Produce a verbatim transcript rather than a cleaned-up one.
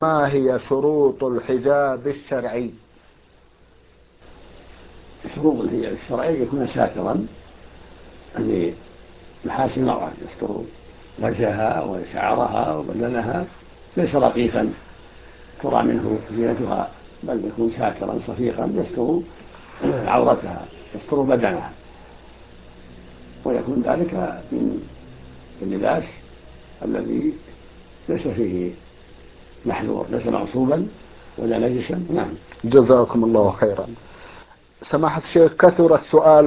ما هي شروط الحجاب الشرعي؟ شروط الحجاب الشرعي يكون ساترا لمحاسن المرأة، يستر وجهها وشعرها وبدنها، ليس رقيقا ترى منه زينتها، بل يكون ساترا صفيقا يستر عورتها يستر بدنها، ويكون ذلك من اللباس الذي ليس فيه محذور، ليس مغصوبا ولا نجسا. نعم. جزاكم الله خيرا. سماحة الشيخ، كثر السؤال